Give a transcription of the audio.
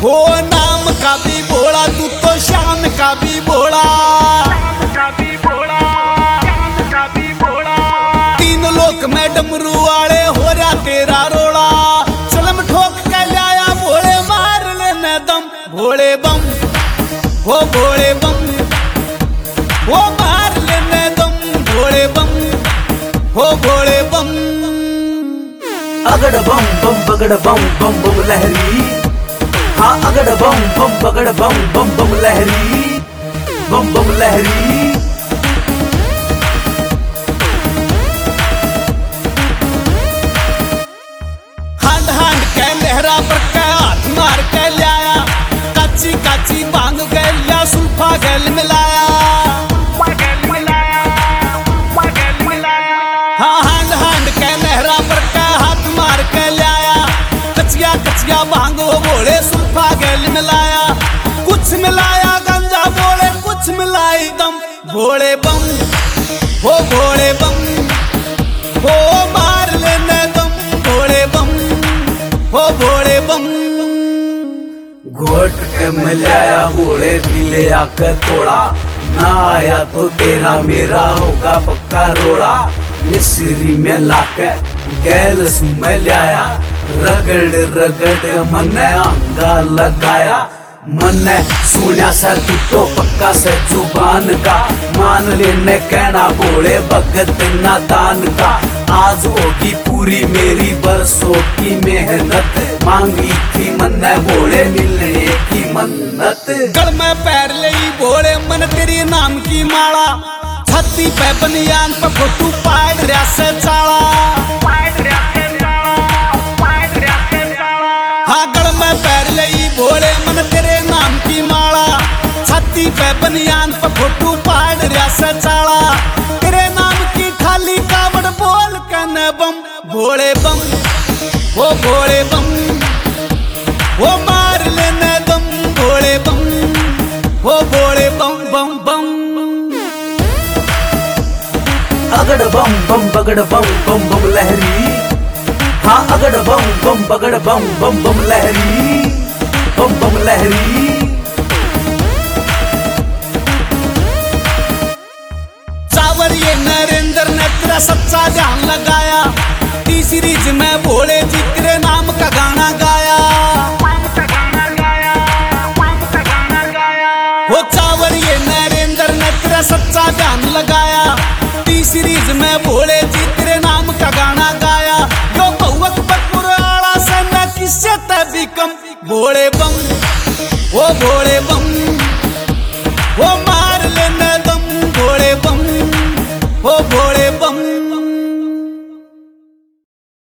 हो नाम का भी भोला, तू तो शान का भी भोला। तीन लोक में डमरू वाले हो रहा तेरा रोड़ा। चलम ठोक के लाया भोले, मार लेने दम भोले बम। हो भोले बम, वो मार लेने दम भोले बम। हो भोले बम। अगड़ बम बम बगड़ बम बम बम लहरी। हाँ अगड़ बम बम बगड़ बम बम बम लहरी, बम बम लहरी। हांड हांड के लहरा पर के हाथ मार के लाया। काची काची भांग गैया सुल्फा गैल मिलाया। हाँ हांड हांड के लहरा पर के हाथ मार के लाया। कचिया कचिया भांग वो बोले सुल्फा गैल मिलाया। कुछ मिलाया गंजा बोले, कुछ मिलाई दम भोले बम। हो भोले बम, हो मार लेने दम भोले बम। हो भोले बम। घोट के मिलाया भोले पीले आकर तोड़ा। ना आया तो तेरा मेरा होगा पक्का रोड़ा। मिश्री में लाके गैल में लाया। रगड़ रगड़ मन अंगा लगाया। मन सुनिया सर तू तो पक्का से जुबान का। मान लेने कहना भोले भगत नादान का। आज होगी पूरी मेरी बरसों की मेहनत। मांगी थी मन भोले मिलने की मन्नत। गल में पैर ले भोले मन तेरी नाम की माला। छाती पे बनियान पे फोटू पाड़ रहा से चाला। हाँ गल में पैर ले भोले मन तेरे नाम की माला। छाती पे बनियान पे फोटू पाड़ रहा से चाला। तेरे नाम की खाली कावड़ बोल कने बम भोले बम। वो भोले बम, वो मार लेने दम भोले बम। वो भोले बम बम बम। अगड़ बम बम बगड़ बम बम बम लहरी। हाँ अगड़ बम बम बगड़ बम बम बम लहरी, बम बम लहरी। चावर ये नरेंद्र ने तेरा सच्चा ध्यान लगाया। टी सीरीज में भोले जी तेरे नाम का गाना गाया। वो चावर ये नरेंद्र ने तेरा सच्चा ध्यान लगाया। टी सीरीज में भोले जी तेरे नाम का गाना गाया। जो बहुवत पर आला से न किससे तभी कम भोले बम। वो भोले बम, वो